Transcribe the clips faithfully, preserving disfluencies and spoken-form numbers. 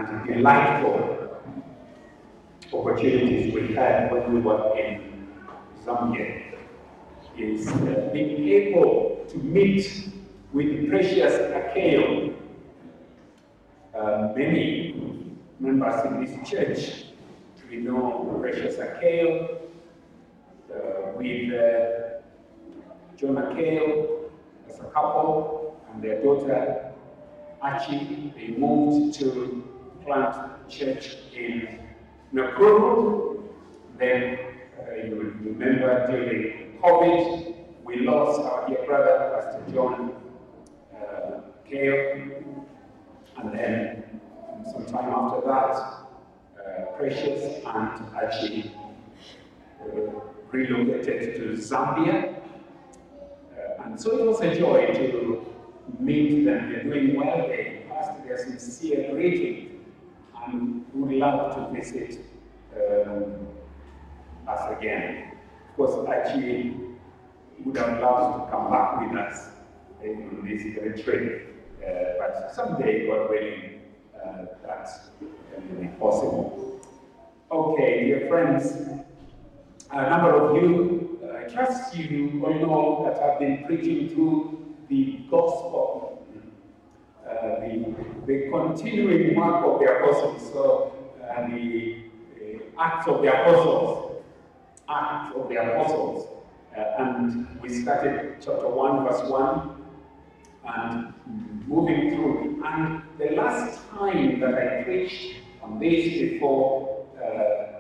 and delightful opportunities we had when we were in Zambia is uh, being able to meet with Precious Akeo. Uh, many members in this church, we know Precious Akeo, uh, with uh, John Akeo as a couple and their daughter Archie. They moved to plant church in Nakuru. Then uh, you remember during COVID, we lost our dear brother, Pastor John uh, Kale. And then sometime after that, uh, Precious and Archie uh, relocated to Zambia. Uh, and so it was a joy to meet them. They're doing well. They passed their sincere greeting and would love to visit um, us again. Of course, Archie would have loved to come back with us in this retreat. Uh, but someday, God willing, uh, that will be possible. Okay, dear friends, a number of you, uh, I trust you all know that I've been preaching through the gospel, uh, the, the continuing work of the apostles, so uh, the uh, Acts of the Apostles, Acts of the Apostles, uh, and we started chapter one, verse one, and moving through. And the last time that I preached on this before uh,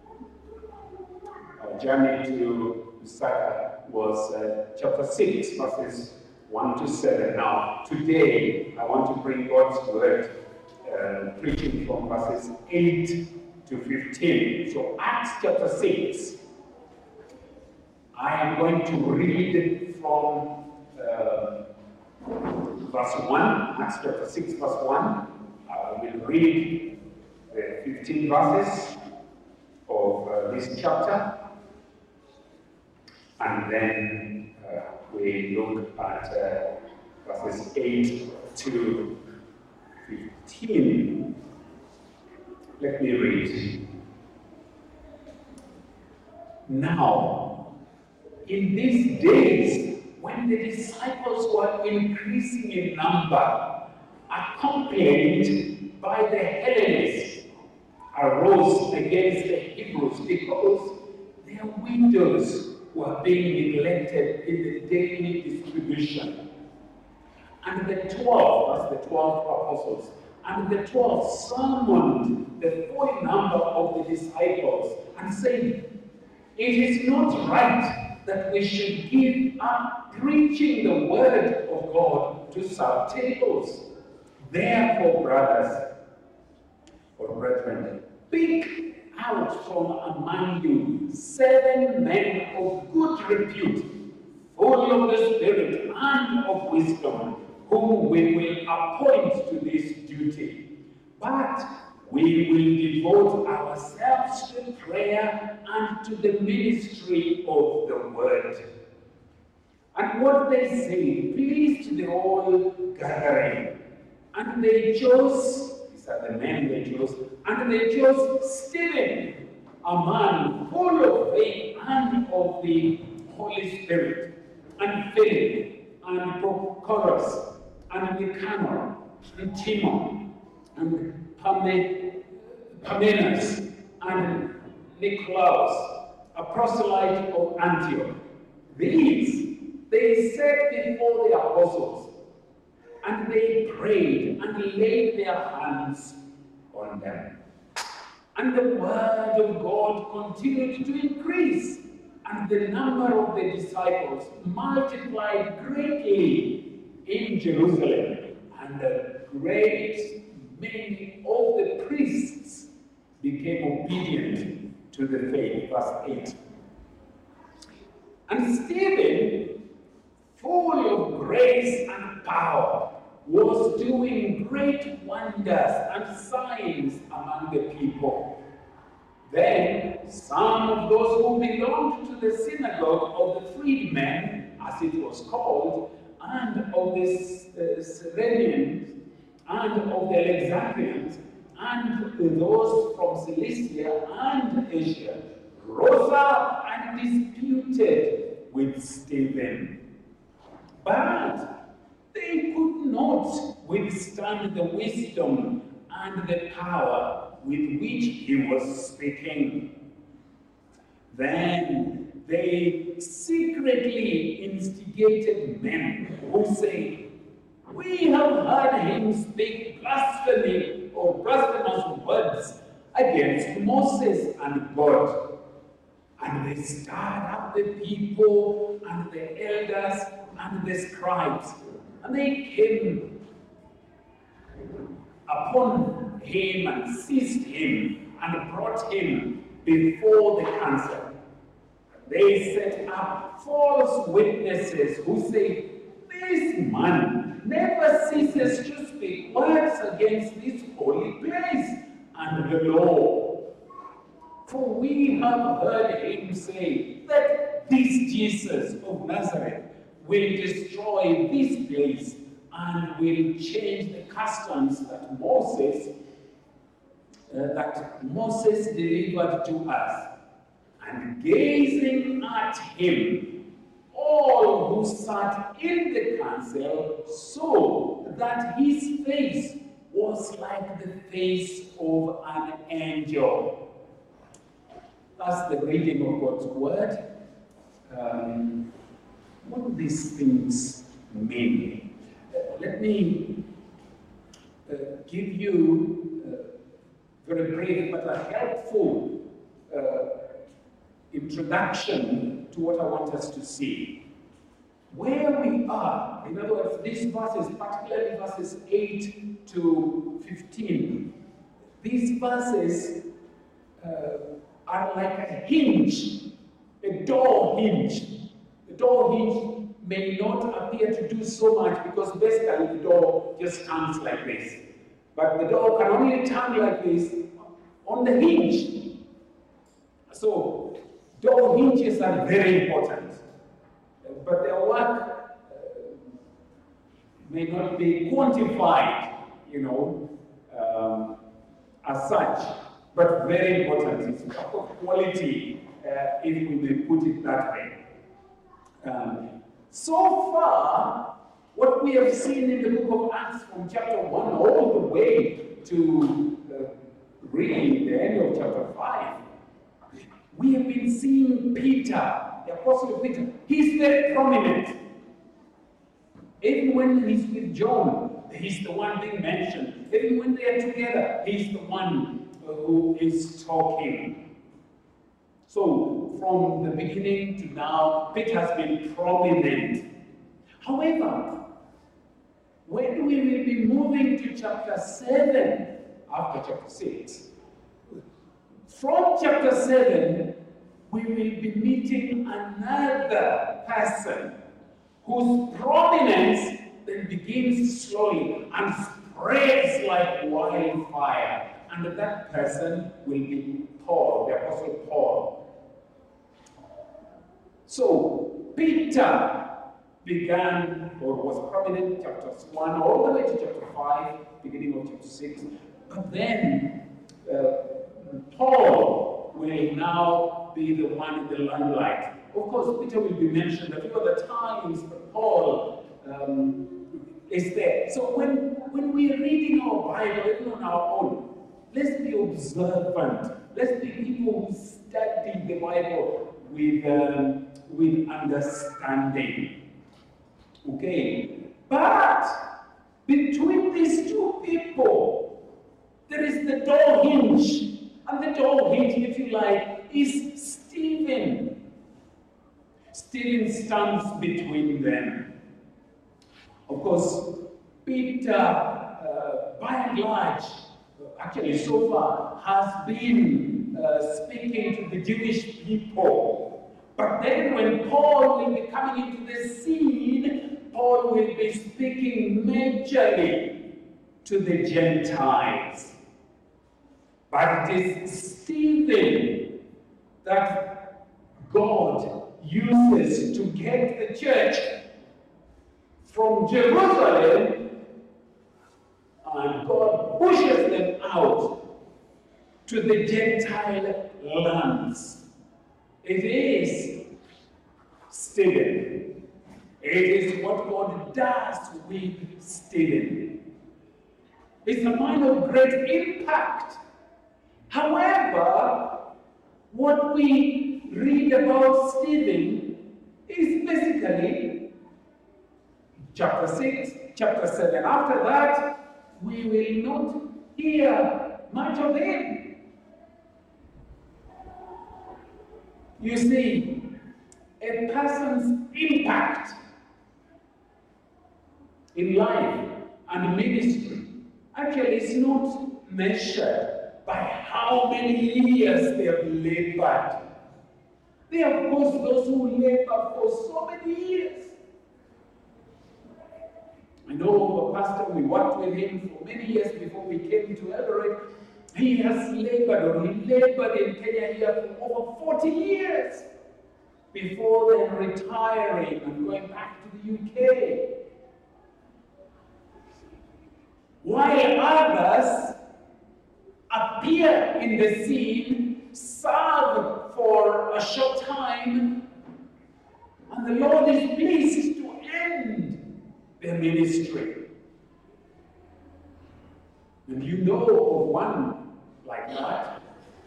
our journey to Lusaka was uh, chapter six, verses one to seven. Now, today I want to bring God's word, uh, preaching from verses eight to fifteen. So, Acts chapter six. I am going to read from uh, verse one, Acts chapter six, verse one. I will read the fifteen verses of uh, this chapter, and then uh, we look at uh, verses eight to fifteen. Let me read. Now, in these days, when the disciples were increasing in number, accompanied by the Hellenists, arose against the Hebrews because their widows were being neglected in the daily distribution. And the twelve, that's the twelve apostles, and the twelve summoned the full number of the disciples and said, "It is not right that we should give up preaching the word of God to serve tables. Therefore, brothers or brethren, pick out from among you seven men of good repute, full of the Spirit and of wisdom, whom we will appoint to this duty. But we will devote ourselves to prayer and to the ministry of the word." And what they say pleased the whole gathering. And they chose, these are the men they chose, and they chose Stephen, a man full of faith and of the Holy Spirit, and Philip, and Prochorus, and Nicanor, and Timon, and Parmenas, and Nicolaus, a proselyte of Antioch. These they set before the apostles, and they prayed and laid their hands on them. And the word of God continued to increase, and the number of the disciples multiplied greatly in Jerusalem, and a great many of the priests became obedient to the faith. Verse eight. And Stephen, full of grace and power, was doing great wonders and signs among the people. Then some of those who belonged to the synagogue of the freedmen, as it was called, and of the uh, Cyrenians, and of the Alexandrians, and those from Cilicia and Asia rose up and disputed with Stephen. But they could not withstand the wisdom and the power with which he was speaking. Then they secretly instigated men who said, "We have heard him speak blasphemy or blasphemous words against Moses and God." And they stirred up the people and the elders and the scribes, and they came upon him and seized him and brought him before the council. They set up false witnesses who say, "This man never ceases to speak words against this holy place and the law. For we have heard him say that this Jesus of Nazareth will destroy this place and will change the customs that Moses uh, that Moses delivered to us." And gazing at him, all who sat in the council saw that his face was like the face of an angel. That's the reading of God's word. Um, what do these things mean? Uh, let me uh, give you a very brief but a helpful uh, introduction to what I want us to see. Where we are, in other words, these verses, particularly verses eight to fifteen, these verses uh, are like a hinge, a door hinge. The door hinge may not appear to do so much because basically the door just turns like this. But the door can only turn like this on the hinge. So door hinges are very important, but their work uh, may not be quantified, you know, um, as such. But very important. It's of quality, uh, if we may put it that way. Um, so far, what we have seen in the book of Acts from chapter one all the way to uh, really the end of chapter five, we have been seeing Peter, the Apostle Peter. He's very prominent. Even when he's with John, he's the one being mentioned. Even when they are together, he's the one who is talking. So, from the beginning to now, Peter has been prominent. However, when we will be moving to chapter seven, after chapter six, from chapter seven, we will be meeting another person whose prominence then begins slowly and spreads like wildfire. And that person will be Paul, the Apostle Paul. So, Peter began, or was prominent, chapters one all the way to chapter five, beginning of chapter six. But then, uh, Paul will now be the one in the limelight. Of course, Peter will be mentioned a few other times, but Paul um, is there. So when, when we are reading our Bible, even on our own, let's be observant. Let's be people who study the Bible with, um, with understanding. Okay? But between these two people, there is the door hinge. And the door hinge, if you like, is Stephen. Stephen stands between them. Of course, Peter, uh, by and large, actually so far, has been uh, speaking to the Jewish people. But then when Paul will be coming into the scene, Paul will be speaking majorly to the Gentiles. But it is Stephen that God uses to get the church from Jerusalem, and God pushes them out to the Gentile lands. It is Stephen. It is what God does with Stephen. It's a man of great impact. However, what we read about Stephen is basically chapter six, chapter seven. After that, we will not hear much of him. You see, a person's impact in life and ministry actually is not measured by how many years they have labored. There are, of course, those who labor for so many years. I know a pastor, we worked with him for many years before we came to Everett. He has labored, or he labored in Kenya here for over forty years before then retiring and going back to the U K. While others appear in the scene, serve for a short time, and the Lord is pleased to end their ministry. And you know of one like that.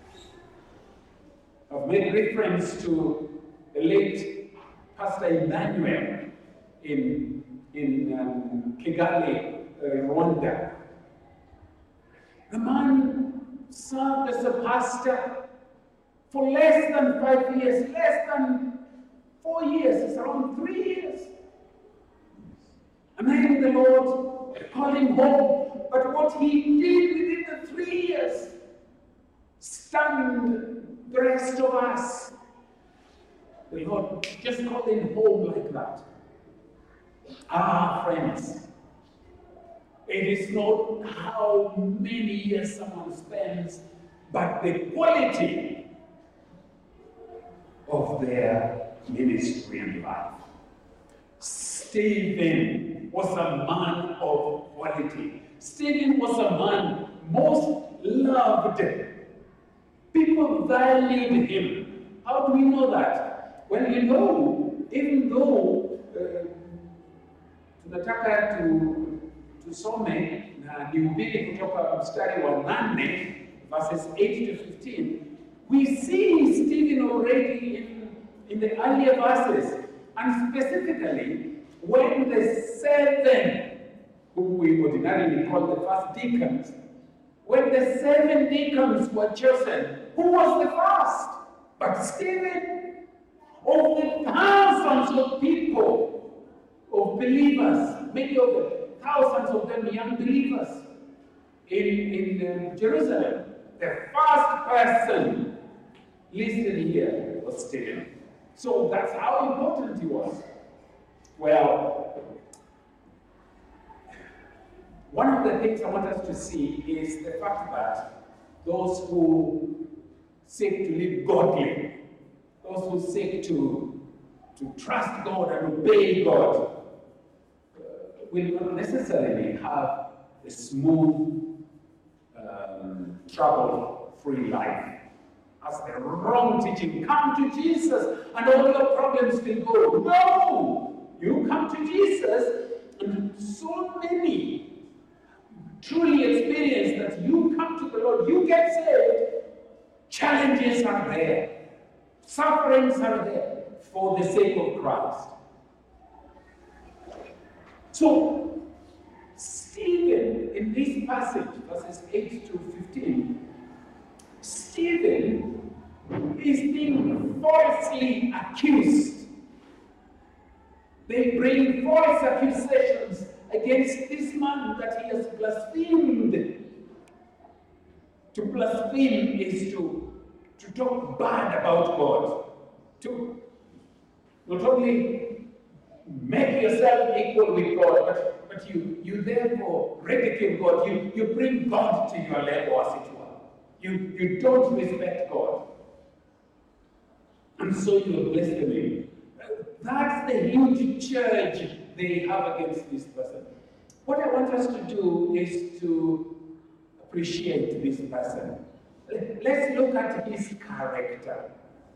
I've made reference to the late Pastor Emmanuel in, in um, Kigali, uh, Rwanda. The man served as a pastor for less than five years, less than four years, it's around three years. And then the Lord called him home. But what he did within the three years stunned the rest of us. The Lord just called him home like that. Ah, friends, it is not how many years someone spends, but the quality of their ministry and life. Stephen was a man of quality. Stephen was a man most loved. People valued him. How do we know that? Well, you know, even though uh, tunataka tu tusome na nihubiri kutoka mstari wa nane verses eight to fifteen, we see Stephen already in, in the earlier verses, and specifically when the seven, whom we ordinarily call the first deacons, when the seven deacons were chosen, who was the first? But Stephen. Of the thousands of people, of believers, many of them, thousands of them young believers in, in uh, Jerusalem, the first person listed here was Stephen. So that's how important he was. Well, one of the things I want us to see is the fact that those who seek to live godly, those who seek to, to trust God and obey God, uh, will not necessarily have a smooth, um, trouble-free life. As the wrong teaching, come to Jesus and all your problems will go. No! You come to Jesus, and so many truly experience that you come to the Lord, you get saved, challenges are there. Sufferings are there for the sake of Christ. So, Stephen, in this passage, verses eight to fifteen, Stephen is being falsely accused. They bring false accusations against this man that he has blasphemed. To blaspheme is to to talk bad about God, to not only make yourself equal with God, but, but you, you therefore ridicule God, you, you bring God to your level, as it were. You, you don't respect God. And so you are blaspheming. That's the huge charge they have against this person. What I want us to do is to appreciate this person. Let's look at his character.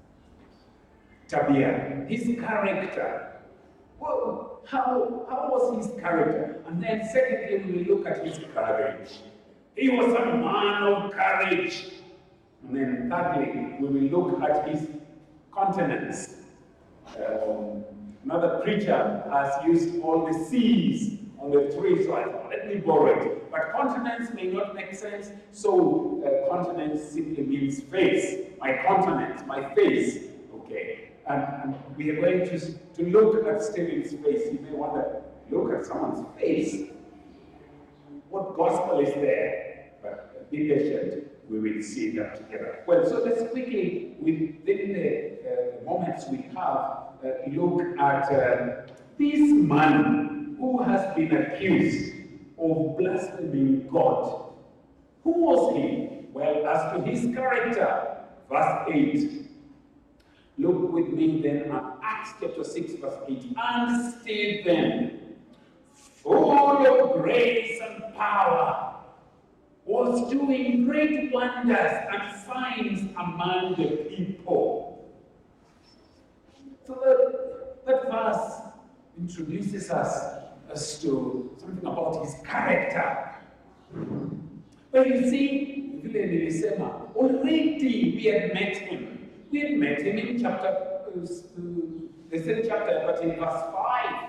Tabia, his character. Well, how, how was his character? And then secondly, we look at his courage. He was a man of courage. And then thirdly, we will look at his continence. Um, another preacher has used all the C's on the tree, so I thought, let me borrow it. But continence may not make sense, so uh, continence simply means face. My continence, my face. Okay. And, and we are going to, to look at Stephen's face. You may wonder, look at someone's face. What gospel is there? But be patient, we will see that together. Well, so let's quickly, within the uh, moments we have, uh, look at uh, this man who has been accused of blaspheming God. Who was he? Well, as to his character, verse eight. Look with me then at Acts chapter six, verse eight. And Stephen, full of grace and power, was doing great wonders and signs among the people. So that, that verse introduces us as to something about his character. But you see, already we had met him. We had met him in chapter, uh, the same chapter, but in verse five,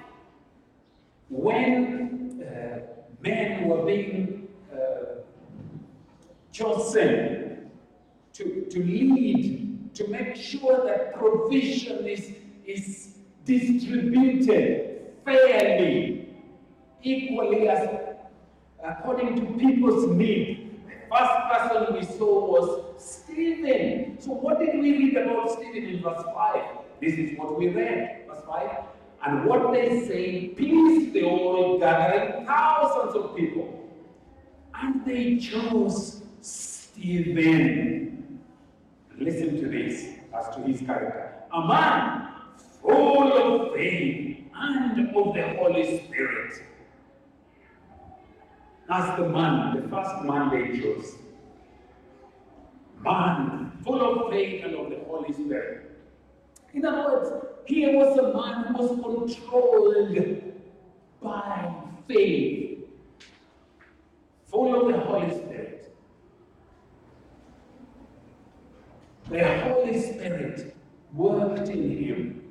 when uh, men were being uh, chosen to, to lead, to make sure that provision is, is distributed fairly, equally as according to people's need. The first person we saw was Stephen. So what did we read about Stephen in verse five? This is what we read, verse five. And what they say pleased the whole gathering, thousands of people. And they chose Stephen. Listen to this as to his character. A man full of faith and of the Holy Spirit. As the man, the first man they chose. Man full of faith and of the Holy Spirit. In other words, here was a man who was controlled by faith, full of the Holy Spirit. The Holy Spirit worked in him.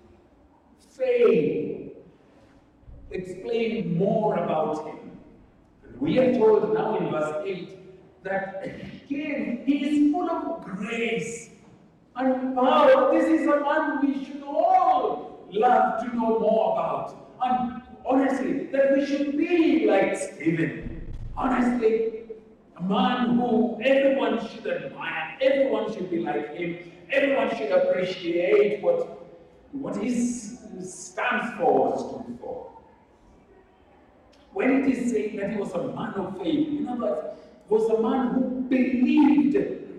Faith explained more about him. We are told now in verse eight that again he is full of grace and power. This is a man we should all love to know more about. And honestly, that we should be like Stephen. Honestly, a man who everyone should admire, everyone should be like him, everyone should appreciate what, what he stands for, stood for. When it is saying that he was a man of faith, in other words, was a man who believed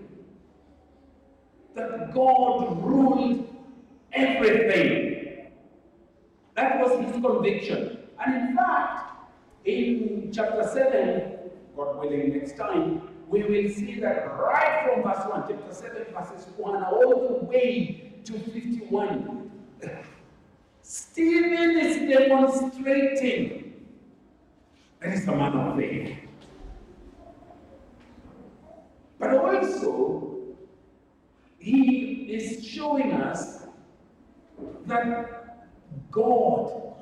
that God ruled everything. That was his conviction. And in fact, in chapter seven, God willing next time, we will see that right from verse one, chapter seven, verses one, all the way to fifty-one, Stephen is demonstrating that he's a man of faith. But also, he is showing us that God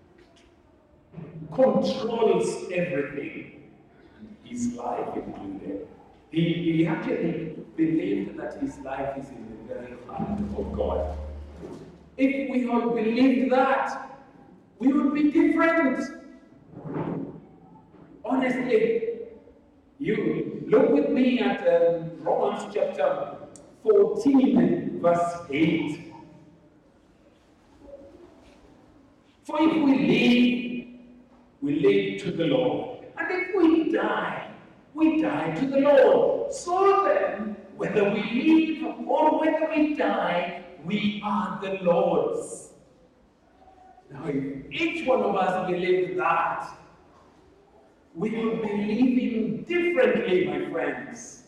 controls everything, his life included. He, he actually believed that his life is in the very hand of God. If we all believed that, we would be different. Honestly, you look with me at um, Romans chapter fourteen, verse eight. For if we live, we live to the Lord. And if we die, we die to the Lord. So then, whether we live or whether we die, we are the Lord's. Now, if each one of us believed that, we will be living different differently, my friends.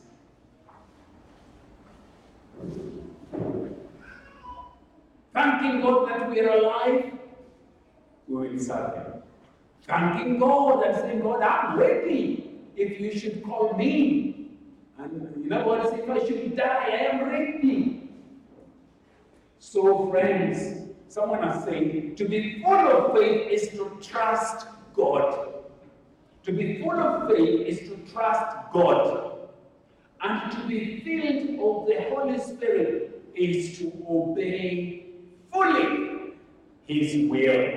Thanking God that we are alive, we will serve Him. Thanking God and saying, God, I'm ready if you should call me. And in other words, if I should die, I am ready. So, friends, someone has said, to be full of faith is to trust God. To be full of faith is to trust God. And to be filled of the Holy Spirit is to obey fully His will.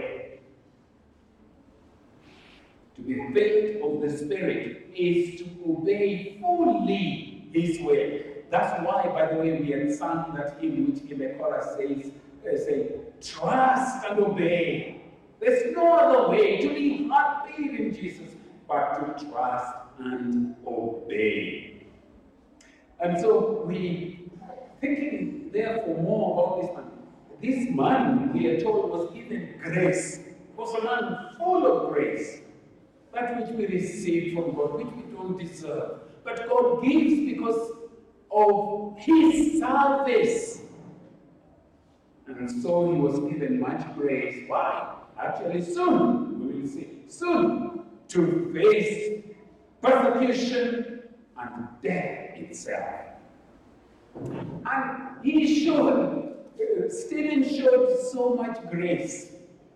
To be filled of the Spirit is to obey fully His will. That's why, by the way, we had sung that hymn which in the chorus says, they say, trust and obey. There's no other way to be happy in Jesus but to trust and obey. And so we, thinking therefore more about this man, this man, we are told, was given grace, was a man full of grace. That which we receive from God, which we don't deserve. But God gives because of His service. And so He was given much grace. Why? Actually, soon, we will see, soon, to face persecution and death itself. And he showed, Stephen showed so much grace,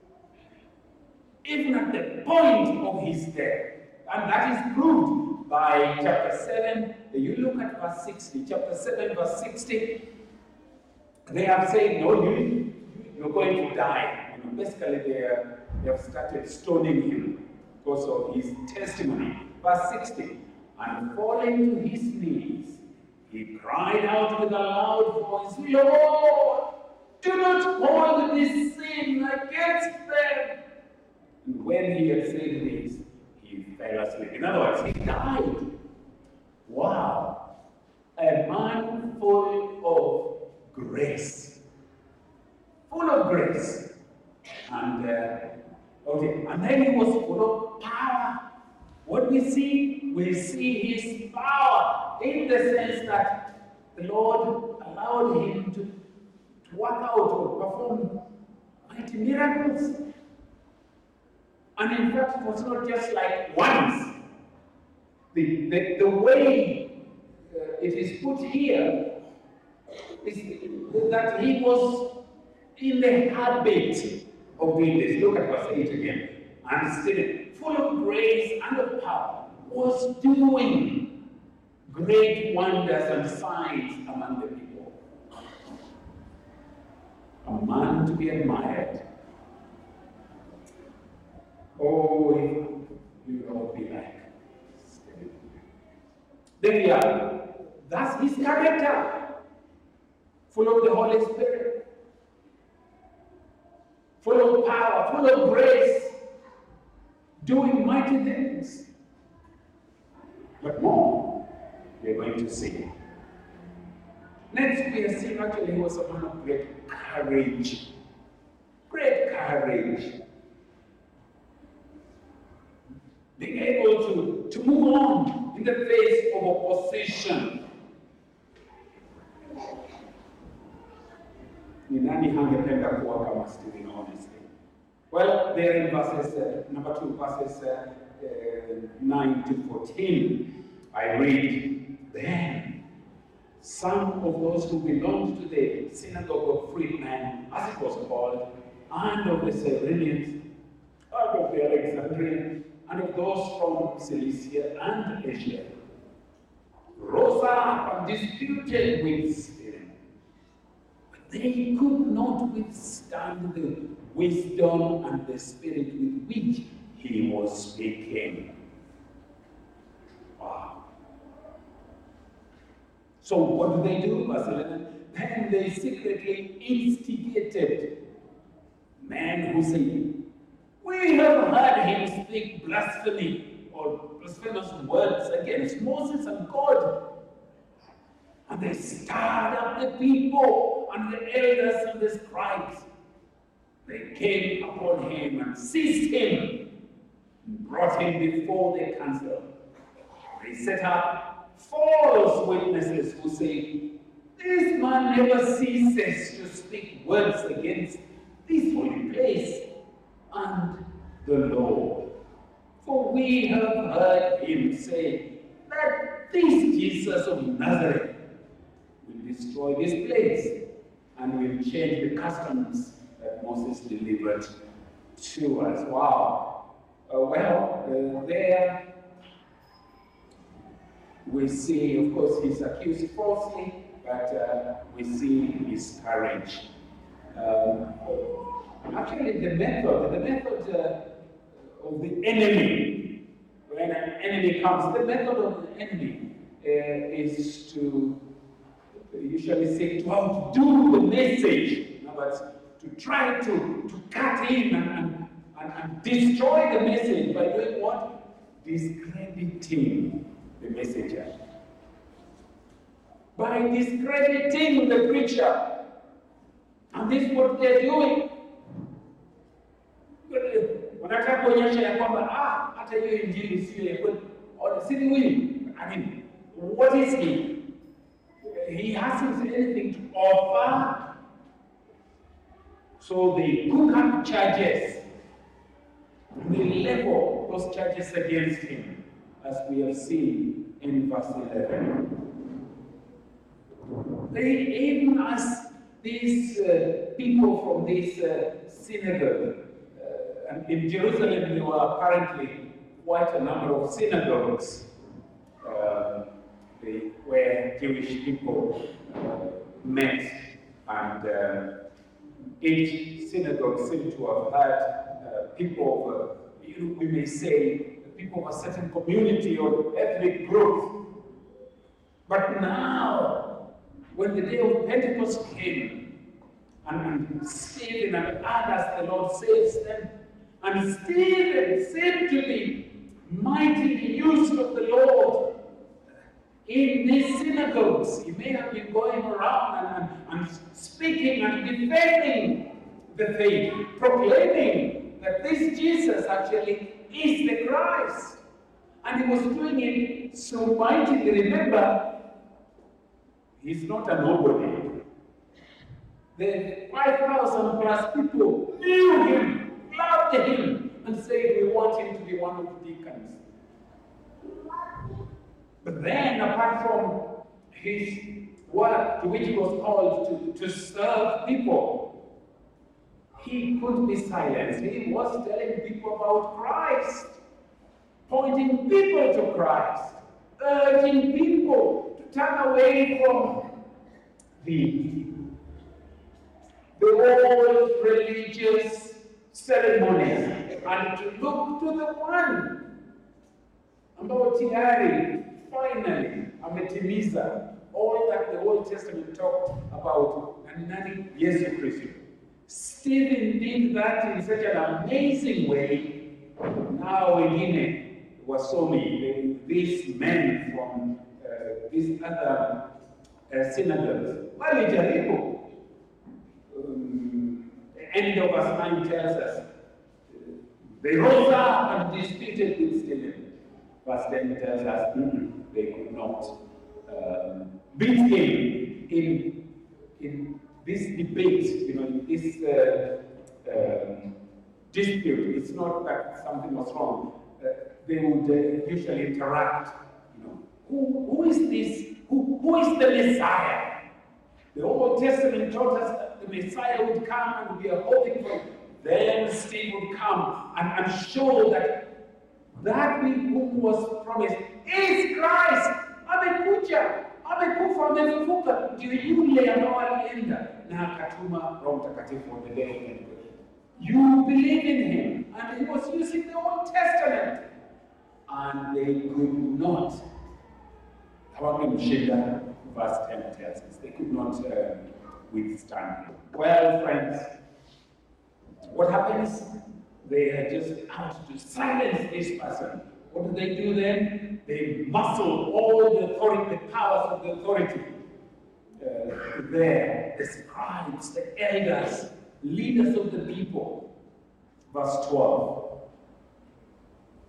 even at the point of his death. And that is proved by chapter seven. You look at verse sixty. Chapter seven, verse sixty. They have said, no, you, you're going to die. You know, basically, they, are, they have started stoning him because of his testimony. Verse sixty. And falling to his knees, he cried out with a loud voice, Lord, do not hold this sin against them. And when he had said this, he fell asleep. In other words, he died. Wow. A man full of grace. Full of grace. And, uh, okay, and then he was full of power. What we see, we see his power in the sense that the Lord allowed him to, to work out or perform mighty miracles. And in fact, it was not just like once. The, the, the way uh, it is put here is that he was in the habit of doing this. Look at verse eight again. And still, full of grace and of power, was doing great wonders and signs among the people. A man to be admired. Oh, if we would all be like Stephen. There we are. That's his character. Full of the Holy Spirit. Full of power, full of grace. Doing mighty things. But more, we are going to see. Next, we are seeing actually he was a man of great courage. Great courage. Being able to, to move on in the face of opposition. Ni nani hangependa kuwa kama Stephen, honestly? Well, there in verses, uh, number two, verses uh, uh, nine to fourteen, I read, then some of those who belonged to the synagogue of freedmen, as it was called, and of the Cyrenians, and of the Alexandrians, and of those from Cilicia and Asia, rose up and disputed with Stephen. But they could not withstand the wisdom and the spirit with which he was speaking. Wow. So what do they do, verse eleven? Then they secretly instigated men who said, we have heard him speak blasphemy or blasphemous words against Moses and God. And they stirred up the people and the elders and the scribes. They came upon him and seized him and brought him before the council. They set up false witnesses who say, this man never ceases to speak words against this holy place and the Lord. For we have heard him say that this Jesus of Nazareth will destroy this place and will change the customs that Moses delivered to us. Wow. Uh, well, uh, there we see, of course, he's accused falsely, but uh, we see his courage. Um, actually, the method, the method uh, of the enemy, when an enemy comes, the method of the enemy uh, is to usually say to outdo the message, but to try to, to cut in and, and, and, and destroy the message by doing what? Discrediting the messenger. By discrediting the preacher. And this is what they're doing. Wanataka kuonyesha ya kwamba ah, hata hiyo injili sio ya kweli. Si ni huyu. I mean, what is he? He hasn't anything to offer. So they cook up charges. They level those charges against him, as we have seen in verse eleven. They even ask these uh, people from this uh, synagogue, uh, and in Jerusalem there were apparently quite a number of synagogues uh, they, where Jewish people uh, met, and uh, each synagogue seemed to have had uh, people of, uh, we may say, people of a certain community or ethnic group. But now, when the day of Pentecost came, and Stephen and others, the Lord saves them, and Stephen seemed to be mightily used of the Lord in these synagogues. He may have been going around and, and, and speaking and defending the faith, proclaiming that this Jesus actually is the Christ. And he was doing it so mightily. Remember, he's not a nobody. The five thousand plus people knew him, loved him, and said, we want him to be one of the deacons. But then, apart from his work to which he was called to, to serve people, he couldn't be silenced. He was telling people about Christ, pointing people to Christ, urging people to turn away from the, the old religious ceremonies and to look to the one ambao tayari finally ametimiza all that the Old Testament talked about, and nani? Yesu Kristo. Stephen did that in such an amazing way. Now wengine wasomi, these men from uh, these other uh, synagogues, walijaribu. Um, the end of verse nine tells us, they rose up and disputed with Stephen. Verse ten tells us, mm-hmm, they could not um, beat him in, in this debate, you know, in this uh, um, dispute. It's not that something was wrong. Uh, they would uh, usually interact. You know, who, who is this? Who, who is the Messiah? The Old Testament taught us that the Messiah would come and we are hoping for. Then Steve would come and, and show that that whom was promised is Christ. Amekuja, amekufa, amefufuka, ndio yule ambao alienda na akatuma Roho Mtakatifu on the day of Pentecost. You believe in him, and he was using the Old Testament, and they could not. Hawakumshinda, verse ten tells us, they could not uh, withstand him. Well, friends, what happens? They are just out to silence this person. What do they do then? They muscle all the authority, the powers of the authority. Uh, there, the scribes, the elders, leaders of the people. Verse twelve.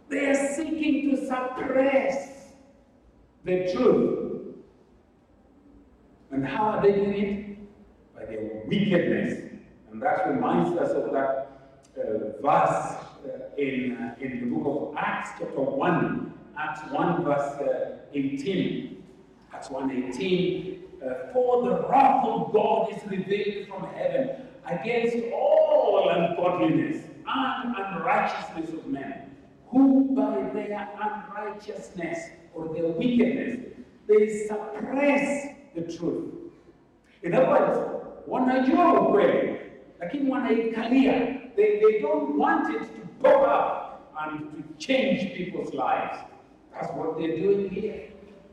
They are seeking to suppress the truth. And how are they doing it? By their wickedness. And that reminds us of that uh, verse uh, in, uh, in the book of Acts, chapter one, Acts one, verse uh, eighteen. Acts one eighteen, uh, for the wrath of God is revealed from heaven against all ungodliness and unrighteousness of men, who by their unrighteousness or their wickedness, they suppress the truth. In other words, wanajua ukweli, lakini wanaikalia. They, they don't want it to pop up and to change people's lives. That's what they're doing here.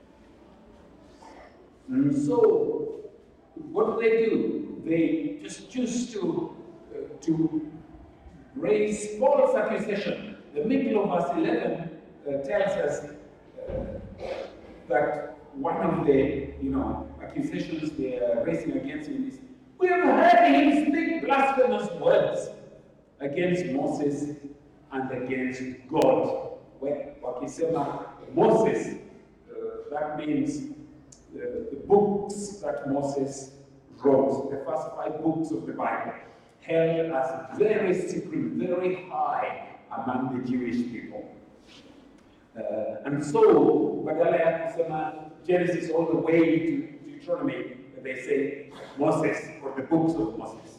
And so, what do they do? They just choose to, uh, to raise false accusation. The middle of verse eleven uh, tells us uh, that one of the, you know, accusations they are raising against him is, we have heard him speak blasphemous words against Moses and against God. Well, wakisema Moses, uh, that means the, the books that Moses wrote, the first five books of the Bible, held as very secret, very high among the Jewish people. Uh, and so, badala ya kusema Genesis all the way to Deuteronomy, they say Moses, or the books of Moses.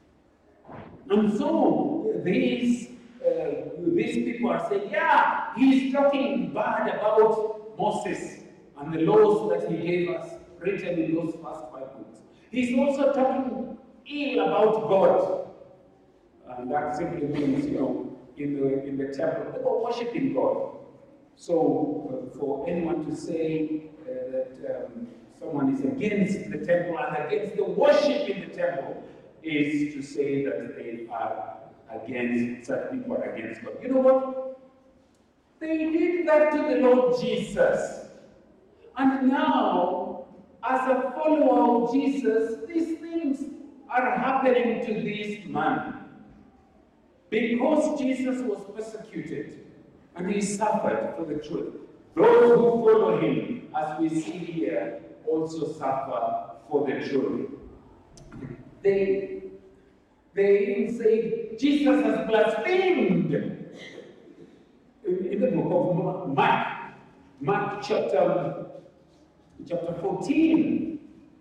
And so, these, uh, these people are saying, yeah, he's talking bad about Moses and the laws that he gave us, written in those first five books. He's also talking ill about God. And that simply means, you know, in the, in the temple, they were worshiping God. So, uh, for anyone to say uh, that um, someone is against the temple and against the worship in the temple is to say that they are against, such people are against God. You know what? They did that to the Lord Jesus. And now, as a follower of Jesus, these things are happening to this man. Because Jesus was persecuted and he suffered for the truth, those who follow him, as we see here, also suffer for the truth. They, they even say Jesus has blasphemed. In, in the book of Mark, Mark chapter, chapter fourteen,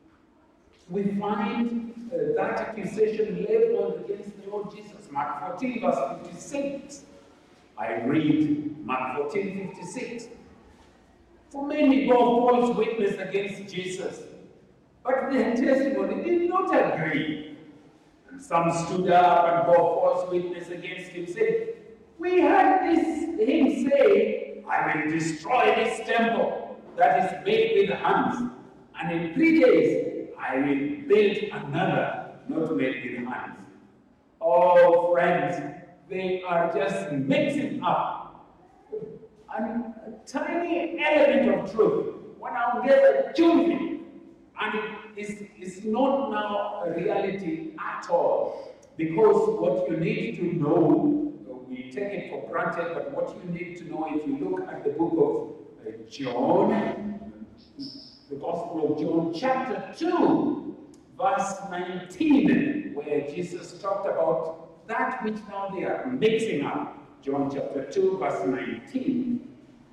we find uh, that accusation leveled against the Lord Jesus. Mark fourteen, verse fifty-six. I read Mark fourteen, fifty-six. For many bore false witness against Jesus, but their testimony did not agree. And some stood up and bore false witness against him, saying, we heard this, him say, I will destroy this temple that is made with hands, and in three days I will build another not made with hands. Oh, friends, they are just mixing up and a tiny element of truth. Wanaongeza chumvi, and it is, is not now a reality at all. Because what you need to know, we take it for granted, but what you need to know, if you look at the book of uh, John, the Gospel of John, chapter two, verse nineteen, where Jesus talked about that which now they are mixing up. John chapter two, verse nineteen.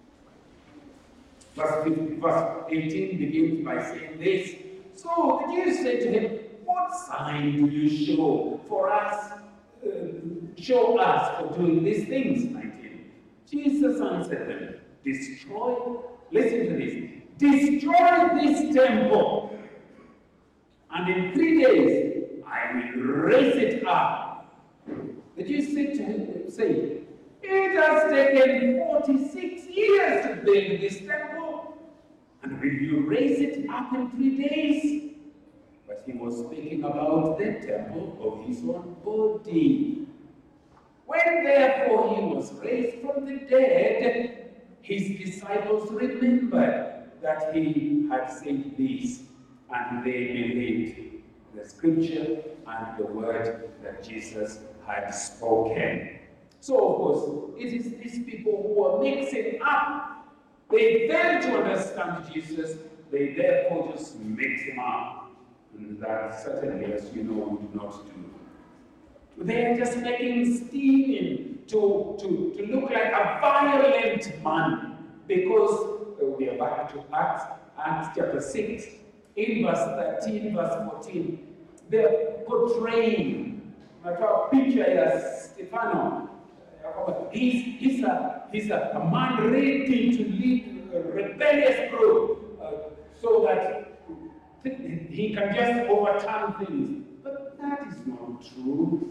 Verse, verse eighteen begins by saying this. So the Jews said to him, what sign do you show for us, uh, show us for doing these things? nineteen. Jesus answered them, destroy, listen to this, destroy this temple, and in three days I will raise it up. The Jews said to him, say, it has taken forty-six years to build this temple, and will you raise it up in three days? But he was speaking about the temple of his own body. When therefore he was raised from the dead, his disciples remembered that he had said this, and they believed the scripture and the word that Jesus had spoken. So, of course, it is these people who are mixing up. They fail to understand Jesus, they therefore just mix him up. And that certainly, as you know, we do not do. They are just making Stephen to, to, to look like a violent man, because uh, we are back to Acts, Acts chapter six, in verse thirteen, verse fourteen. They're portraying, a picture as Stefano. He's, he's, a, he's a, a man ready to lead a rebellious group uh, so that he can just overturn things. But that is not true.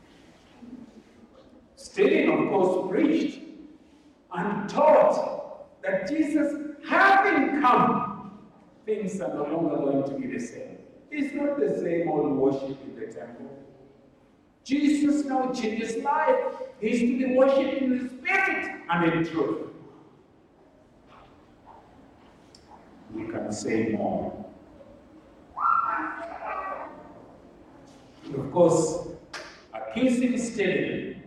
Stephen, of course, preached and taught that Jesus, having come, things are no longer going to be the same. It's not the same old worship in the temple. Jesus now changes life. He's to be worshipped in the spirit and in truth. We can say more. Of course, accusing Stephen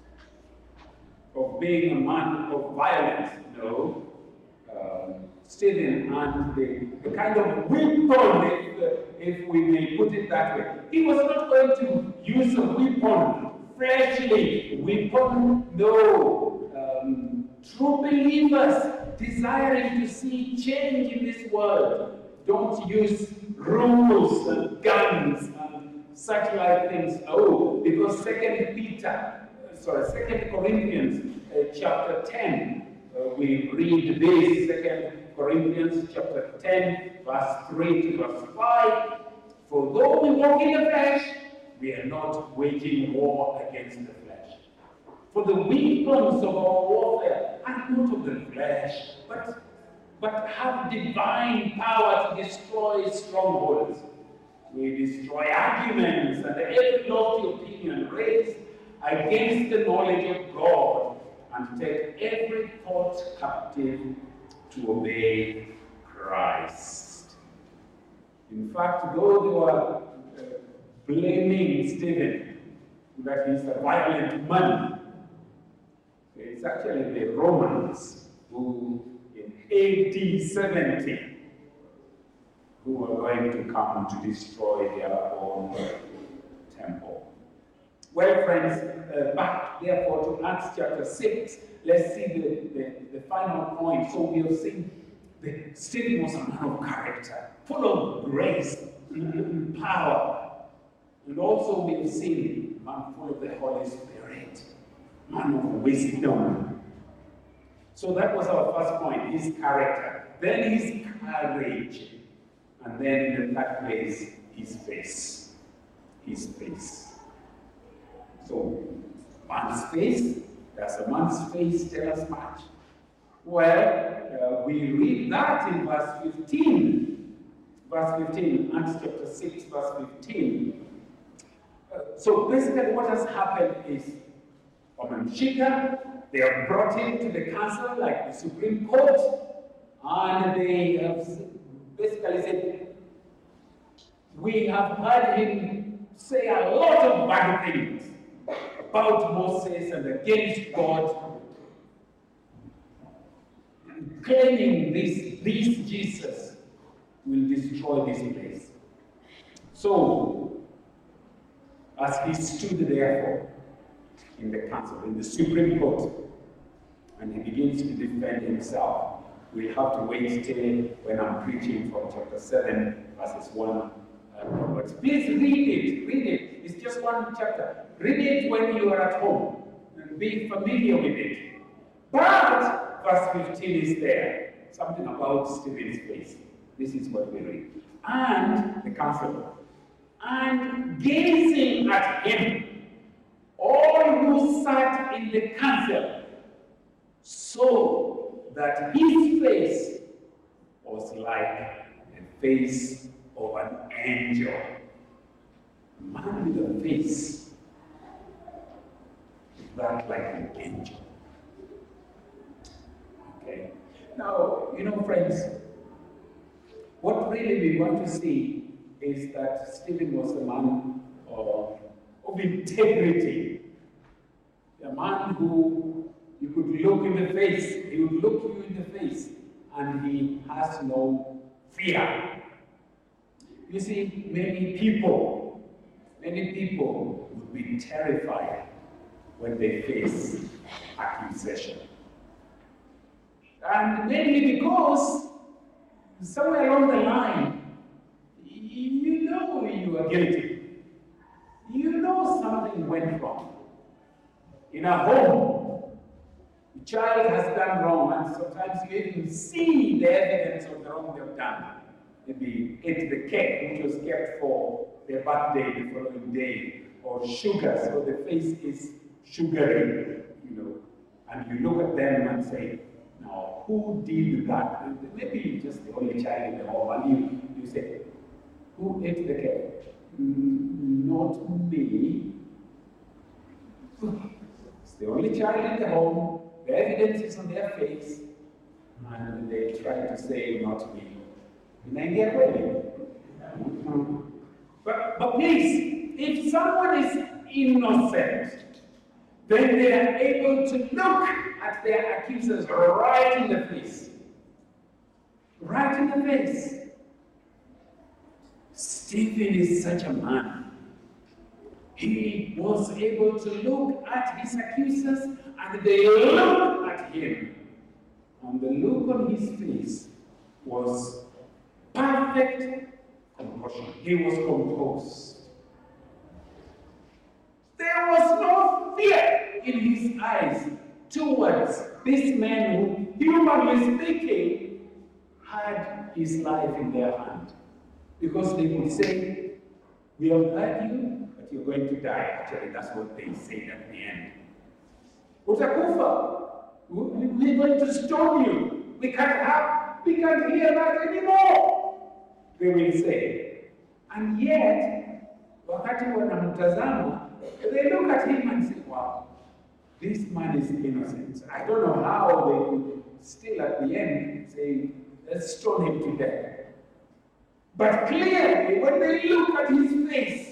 of being a man of violence, no. Um, Stephen and the, the kind of weapon, if, if we may put it that way. He was not going to use a weapon, fleshly weapon, no. Um, true believers desiring to see change in this world don't use rules and guns and such like things. Oh, because Second Peter, sorry, Second Corinthians uh, chapter ten, uh, we read this, Second Corinthians chapter ten, verse three to verse five. For though we walk in the flesh, we are not waging war against the flesh. For the weapons of our warfare are not of the flesh, but, but have divine power to destroy strongholds. We destroy arguments and every lofty opinion raised against the knowledge of God, and take every thought captive to obey Christ. In fact, though they were uh, blaming Stephen that he's a violent man, it's actually the Romans who, in A D seventy, who are going to come to destroy their own temple. Well, friends, uh, back therefore to Acts chapter six, let's see the, the, the final point. So we have seen that Stephen was a man of character, full of grace and power. And also we have seen a man full of the Holy Spirit, man of wisdom. So that was our first point, his character. Then his courage. And then in the third place, his face. His face. So, man's face, does a man's face tell us much? Well, uh, we read that in verse fifteen. Verse fifteen, Acts chapter six, verse fifteen. Uh, so basically what has happened is, Omamshika, they are brought into the council, like the Supreme Court, and they have basically said, we have heard him say a lot of bad things about Moses and against God, and claiming this, this Jesus will destroy this place. So, as he stood therefore in the council, in the Supreme Court, and he begins to defend himself, we'll have to wait till when I'm preaching from chapter seven, verses one onwards. Please read it, read it. It's just one chapter. Read it when you are at home and be familiar with it. But verse fifteen is there. Something about Stephen's face. This is what we read. And the council, and gazing at him, all who sat in the council saw that his face was like the face of an angel. A man with a face that like an angel. Okay. Now, you know, friends, what really we want to see is that Stephen was a man of, of integrity. A man who you could look in the face, he would look you in the face, and he has no fear. You see, many people, many people would be terrified when they face accusation. And mainly because somewhere along the line, you know you are guilty. You know something went wrong. In a home, the child has done wrong, and sometimes you even see the evidence of the wrong they've done. Maybe ate the cake which was kept for their birthday the following day, or sugar, so the face is sugary, you know, and you look at them and say, now, who did that? Maybe you're just the only child in the home, and you, you say, who ate the cake? Mm, not me. It's the only child in the home, the evidence is on their face, and they try to say, not me. But, but please, if someone is innocent, then they are able to look at their accusers right in the face. Right in the face. Stephen is such a man. He was able to look at his accusers, and they looked at him. And the look on his face was perfect composure. He was composed. There was no fear in his eyes towards this man who, humanly speaking, had his life in their hand. Because they could say, we have heard you, but you're going to die. Actually, that's what they said at the end. Utakufa, we're going to stone you. We can't have, we can't hear that anymore, they will say. And yet, wakati wanamtazama, they look at him and say, wow, this man is innocent. I don't know how they could still at the end say, let's stone him to death. But clearly, when they look at his face,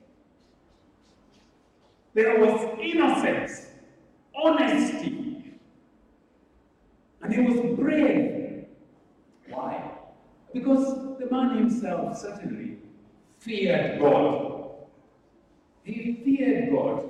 there was innocence, honesty, and he was brave. Why? Because the man himself certainly feared God. He feared God.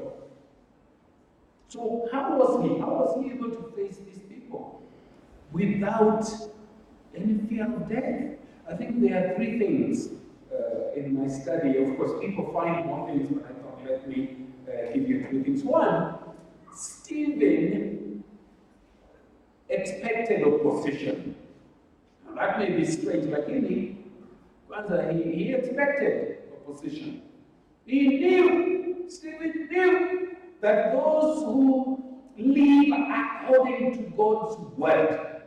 So how was he? How was he able to face these people without any fear of death? I think there are three things uh, in my study. Of course, people find more things, but I thought let me uh, give you three things. One, Stephen expected opposition. Now, that may be strange, but he, he, he expected opposition. He knew, Stephen knew, that those who live according to God's word,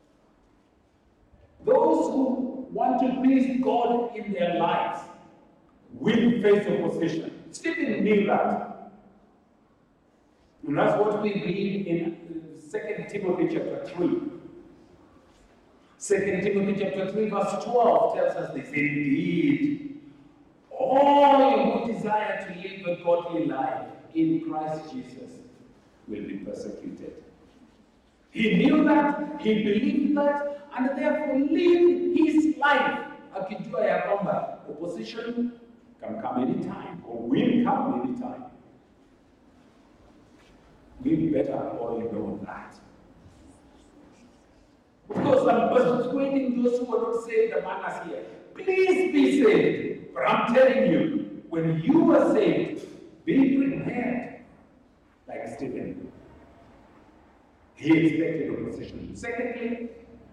those who want to please God in their lives, will face opposition. Stephen knew that. And that's what we read in Second Timothy chapter three. Second Timothy chapter three verse twelve tells us this, indeed, all who desire to live a godly life in Christ Jesus will be persecuted. He knew that, he believed that, and therefore lived his life. Akijua ya kwamba opposition can come anytime, or will come anytime. We better all know that. Of course, I'm persuading those who are not saved among us here. Please be saved. But I'm telling you, when you are saved, be prepared. Like Stephen. He expected opposition. Secondly,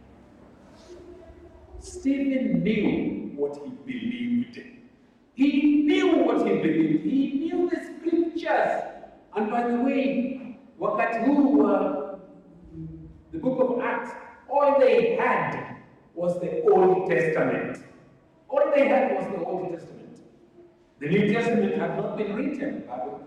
Stephen knew what he believed. He knew what he believed. He knew the scriptures. And by the way, wakati huu, uh, the book of Acts, all they had was the Old Testament. All they had was the Old Testament. The New Testament had not been written.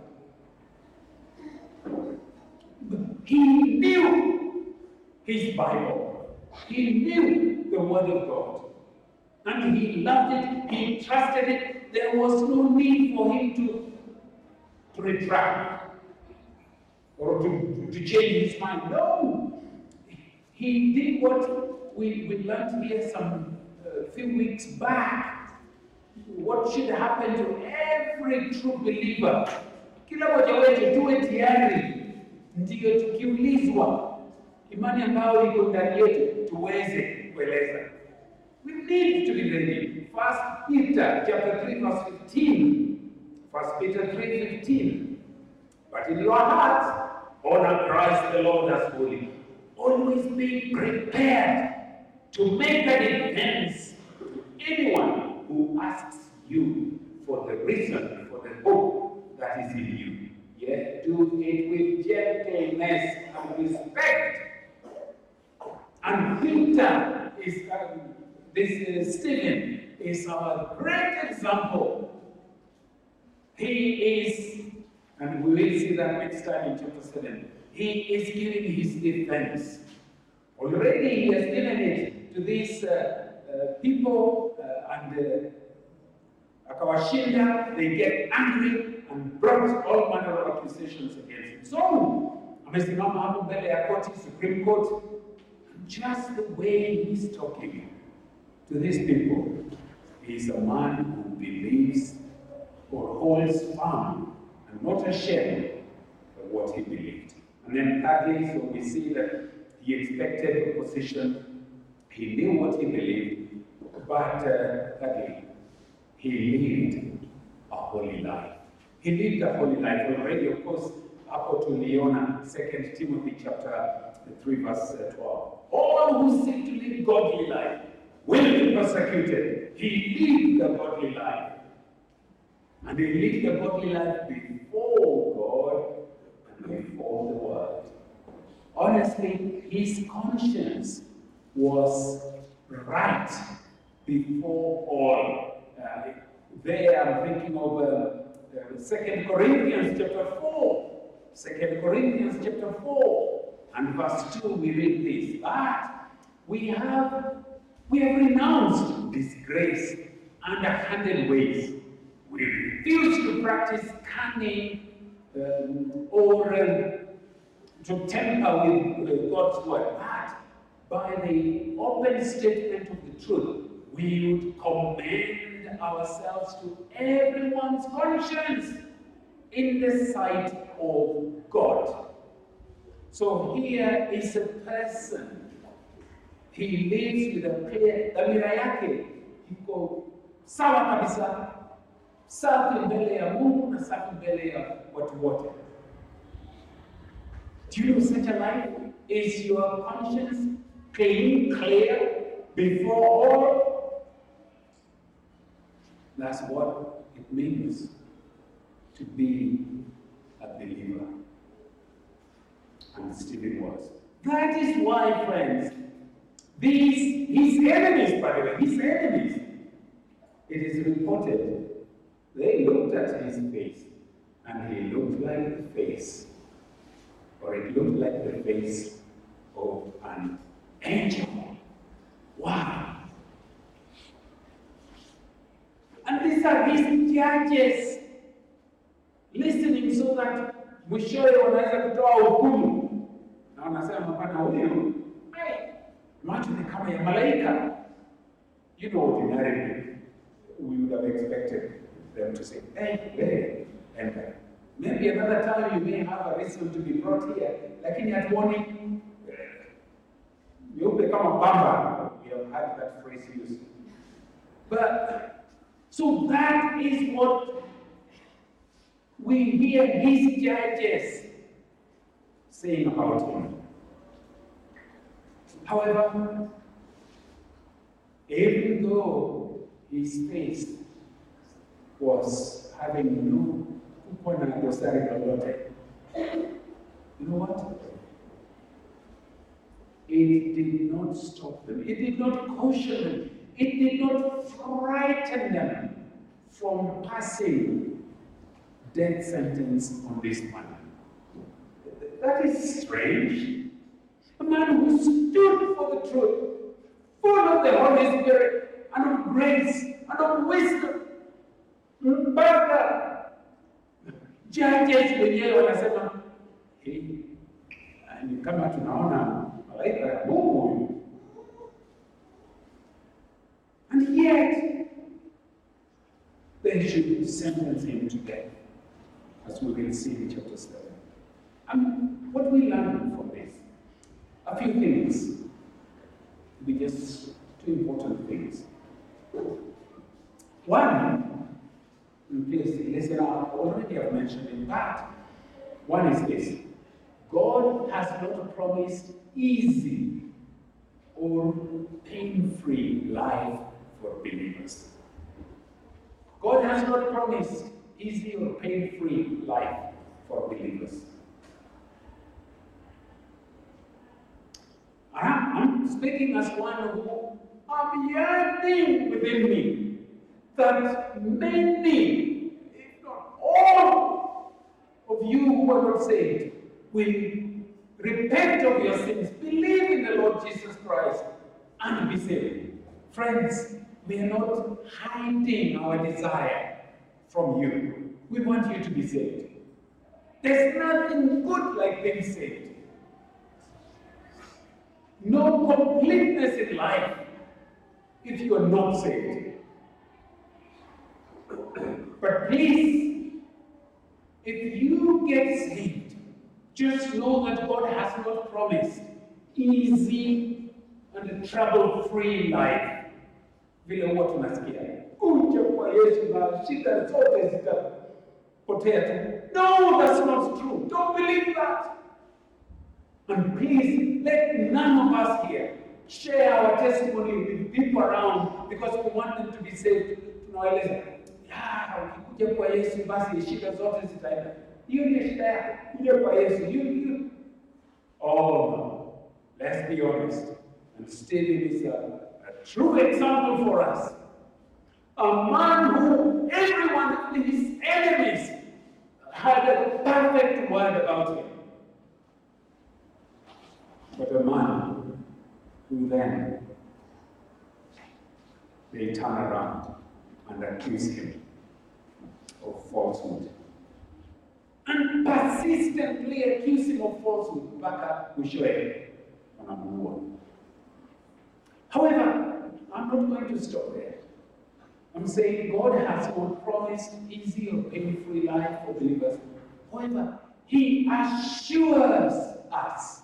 But he knew his Bible. He knew the Word of God. And he loved it. He trusted it. There was no need for him to, to retract. or to, to change his mind. No. He did what we, we learned here some uh, few weeks back. What should happen to every true believer? Kila mmoja wetu tuwe tayari, ndiyo tukiulizwa imani ambayo iko ndani yetu tuweze kueleza. We need to be ready. First Peter chapter three verse fifteen. First Peter three fifteen. But in your heart, honor Christ the Lord as holy. Always be prepared to make a defense to anyone who asks you for the reason, for the hope that is in you. Yet do it with gentleness and respect. And Peter is, um, this is Stephen, is our great example. He is, and we will see that next time in chapter seven, he is giving his defense. Already he has given it to these uh, uh, people, uh, and uh, akawashinda, they get angry and brought all manner of accusations against him. So, amesimama hapo mbele ya koti, Supreme Court, and just the way he's talking to these people, he is a man who believes or holds firm and not ashamed of what he believed. And then thirdly, so we see that he expected opposition, he knew what he believed, but uh, thirdly, he lived a holy life. He lived a holy life already, of course, hapo tuliona Second Timothy chapter three verse twelve. All who seek to live godly life will be persecuted. He lived a godly life. And he lived a godly life before God and before the world. Honestly, his conscience was right before all. Uh, there I'm thinking of uh, uh, Second Corinthians chapter four. Second Corinthians chapter four and verse two, we read this. But we have, we have renounced disgrace and underhanded ways. We refuse to practice cunning um, or um, to tamper with uh, God's word. But by the open statement of the truth, we would commend ourselves to everyone's conscience in the sight of God. So here is a person, he lives with a clear, dhamira yake iko sawa kabisa, safi mbele ya Mungu na safi mbele ya watu wote. Do you know such a life? Is your conscience clean, clear before all? That's what it means to be a believer. And Stephen was. That is why, friends, these, his enemies, by the way, his enemies, it is reported, they looked at his face, and he looked like the face, or it looked like the face of an angel. Wow. And these are his judges, listening so that mwishowe wanaweza kutoa hukumu. Na wanasema hapana, huyu macho ni kama ya malaika. You know, ordinarily we would have expected them to say, hey, hey, enter. Maybe another time you may have a reason to be brought here, lakini hatuoni nyeupe kama pamba. We have had that phrase used. But so that is what we hear his judges saying about him. However, even though his face was having no you know what? It did not stop them. It did not caution them. It did not frighten them from passing death sentence on this man. That is strange. A man who stood for the truth, full of the Holy Spirit, and of grace, and of wisdom. But the judges wenyewe wanasema, Okay? And you come out tunaona malaika ya Mungu huyu. And yet, they should sentence him to death, as we will see in chapter seven. And what we learn from this? A few things. We just two important things. One, please listen, I already have mentioned in that. One is this: God has not promised easy or pain-free life for believers. God has not promised easy or pain-free life for believers. I'm speaking as one who I'm yearning within me that many, if not all of you who are not saved, will repent of your sins, believe in the Lord Jesus Christ, and be saved. Friends, we are not hiding our desire from you. We want you to be saved. There's nothing good like being saved. No completeness in life if you are not saved. But please, if you get saved, just know that God has not promised easy and trouble-free life. Vile huwa tunasikia, kuja kwa Yesu na shida zote zitapotea tu. No, that's not true. Don't believe that. And please, let none of us here share our testimony with people around because we want them to be saved. Tunawaeleza, ya, ukikuja kwa Yesu basi shida zote zitaenda. Hiyo ndio shida yako. Kuja kwa Yesu. You, you. Oh no. Let's be honest. And Stephen is a, a true example for us. A man who everyone, his enemies, had a perfect word about him. But a man who then they turn around and accuse him of falsehood. And persistently accuse him of falsehood. Mpaka mwishowe wanamuua. However, I'm not going to stop there. I'm saying God has not promised easy or pain-free life for believers. However, He assures us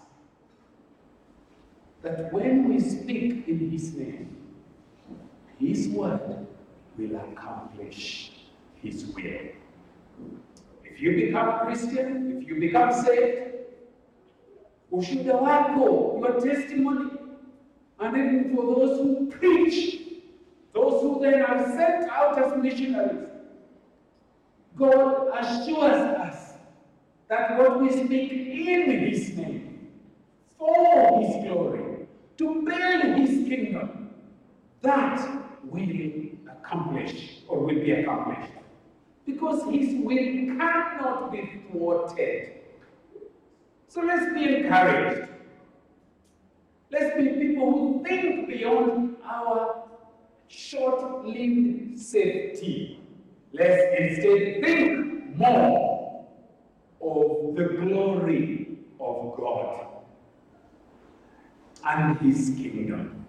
that when we speak in His name, His word will accomplish His will. If you become a Christian, if you become saved, ushuhuda wako, your testimony, and even for those who preach, those who then are sent out as missionaries, God assures us that what we speak in His name, for His glory, to build His kingdom, that will accomplish or will be accomplished. Because His will cannot be thwarted. So let's be encouraged. Let's be people who think beyond our short-lived safety. Let's instead think more of the glory of God and His kingdom.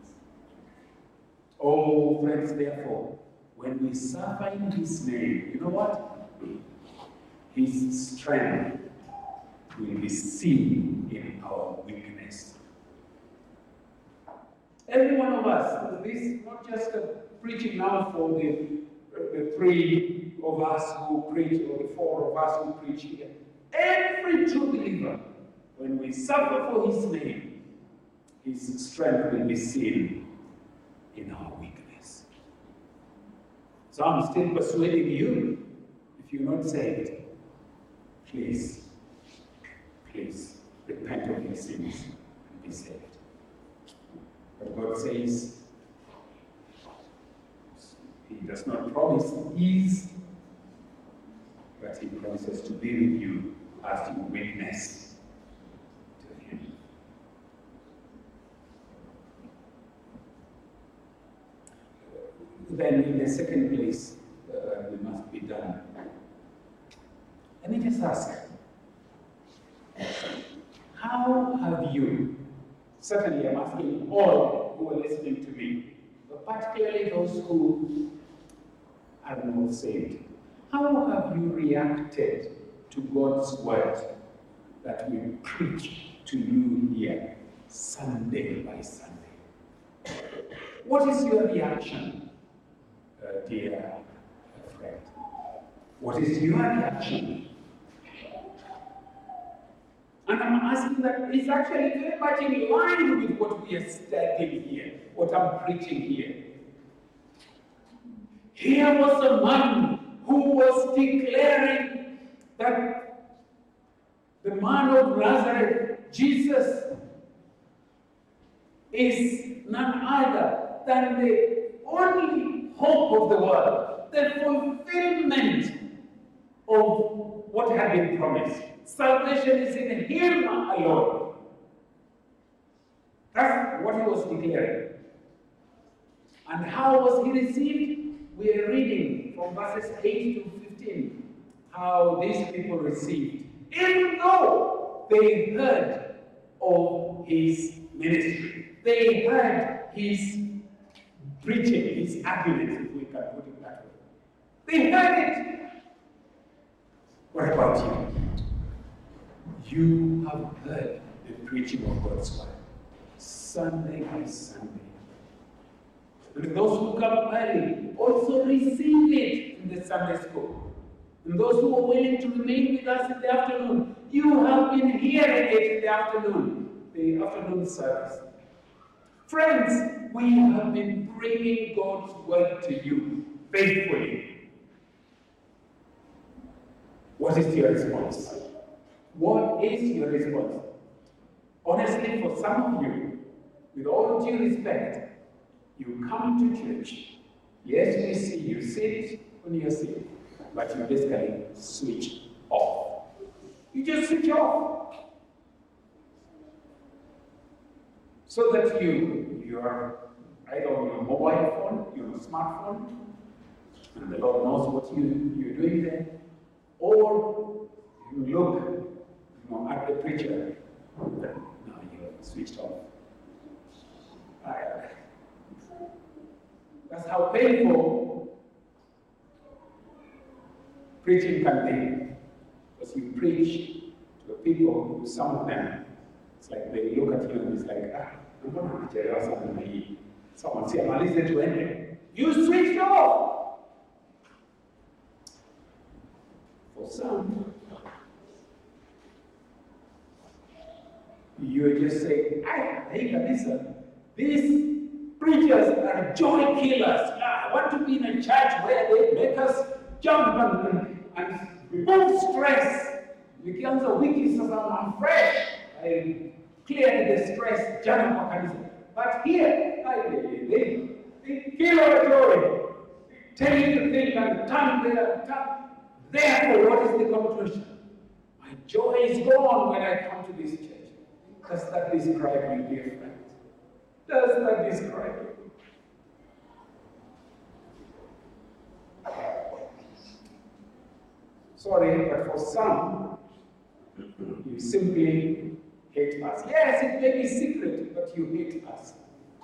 Oh, friends, therefore, when we suffer in His name, you know what? His strength will be seen in our weakness. Every one of us, this is not just a preaching now for the, the three of us who preach, or the four of us who preach here. Every true believer, when we suffer for His name, His strength will be seen in our weakness. So I'm still persuading you, if you're not saved, please, please repent of your sins and be saved. But God says, He does not promise ease, but He promises to be with you as you witness to Him. Then in the second place, uh, we must be done. Let me just ask, how have you, certainly I'm asking all who are listening to me, but particularly those who are not saved, how have you reacted to God's word that we preach to you here Sunday by Sunday? What is your reaction, uh, dear friend? What is your reaction? And I'm asking that it's actually very much in line with what we are studying here, what I'm preaching here. Here was a man who was declaring that the man of Nazareth, Jesus, is none other than the only hope of the world, the fulfillment of what had been promised. Salvation is in him alone. That's what he was declaring. And how was he received? We are reading from verses eight to fifteen how these people received, even though they heard of his ministry. They heard his preaching, his arguments, if we can put it that way. They heard it. What about you? You have heard the preaching of God's word, Sunday by Sunday. And those who come early also receive it in the Sunday school. And those who are willing to remain with us in the afternoon, you have been hearing it in the afternoon, the afternoon service. Friends, we have been bringing God's word to you faithfully. What is your response? What is your response? Honestly, for some of you, with all due respect, you come to church. Yes, we see you sit on your seat, but you basically switch off. You just switch off. So that you, you are either on your mobile phone, your smartphone, and the Lord knows what you, you're doing there, or you look you know, at the preacher, then now you're switched off. I, That's how painful preaching can be. Because you preach to people, to some of them, it's like they look at you and it's like, ah, I'm going to tell you something. Someone say, I'm listening to anything. You switched off. For some, you just say, I think listen, these preachers are joy killers. Yeah, I want to be in a church where they make us jump and, and remove stress. Nikianza wiki sasa I'm fresh. I clear the stress, jana kanisa. But here, I, they, they, they kill our joy. Tell you to think and turn there. Turn. Therefore, what is the conclusion? My joy is gone when I come to this church. Does that describe you, dear friends? Does that describe you? Sorry, but for some, you simply hate us. Yes, it may be secret, but you hate us.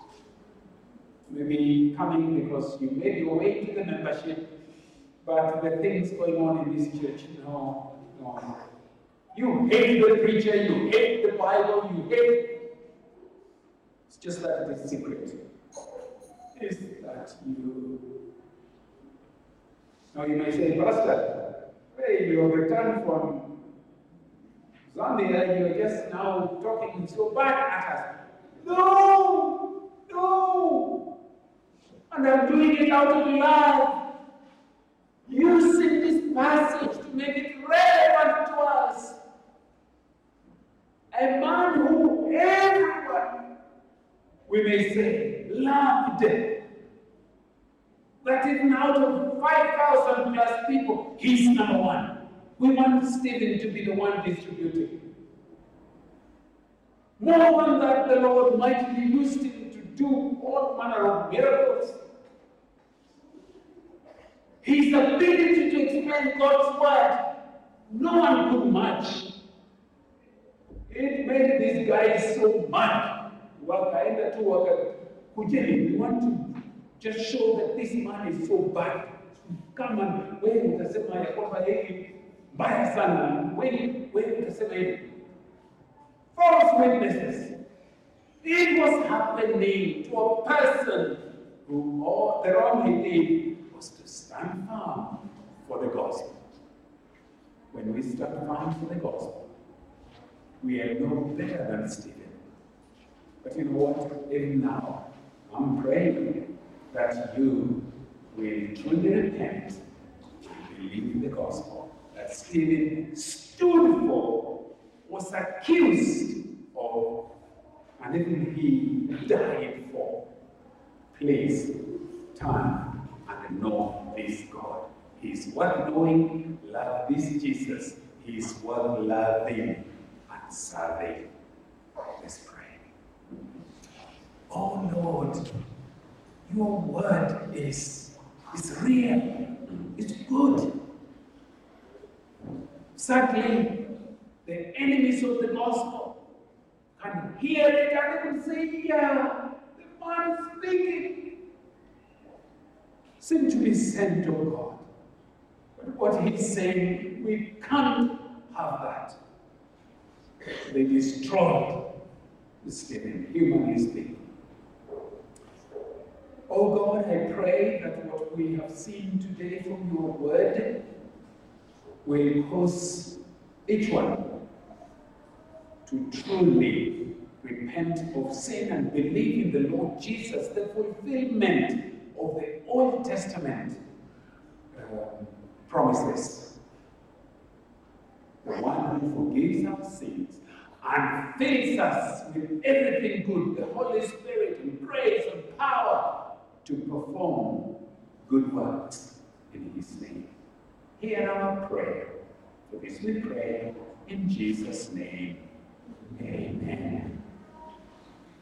Maybe coming because you made your way to the membership, but the things going on in this church, no, no. You hate the preacher, you hate the Bible, you hate. It's just that it is secret. Is that you. Now you may say, Pastor, hey, you have returned from Zambia, you're just now talking so bad at us. No! No! And I'm doing it out of love. Using this passage to make it relevant to us. A man who everyone, we may say, loved. That even out of five thousand plus people, he's number one. We want Stephen to be the one distributing. More than that, the Lord mightily used him to do all manner of miracles. His ability to explain God's word, no one could match. It made these guys so mad. Wakaenda tu wakakujeni, we want to just show that this man is so bad. Come on, wewe utasema ya kwamba yeye mbaya sana. Wewe wewe utasema hivi. False witnesses. It was happening to a person who all the wrong he did was to stand firm for the gospel. When we stand firm for the gospel, we are no better than Stephen. But you know what? Even now, I'm praying that you will truly repent and believe in the gospel that Stephen stood for, was accused of, and even he died for. Please turn and know this God. He is worth knowing, love this Jesus. He is worth loving and serving. Let's pray. Oh Lord, your word is, is real, it's good. Sadly, the enemies of the gospel can hear it and they will say, yeah, the man speaking seems to be sent of God. But what he's saying, we can't have that. They destroyed Stephen, humanly speaking. Oh God, I pray that what we have seen today from your word will cause each one to truly repent of sin and believe in the Lord Jesus, the fulfillment of the Old Testament uh, promises. The one who forgives our sins and fills us with everything good, the Holy Spirit in grace and power to perform good works in his name. Hear our prayer. For this we pray in Jesus' name. Amen.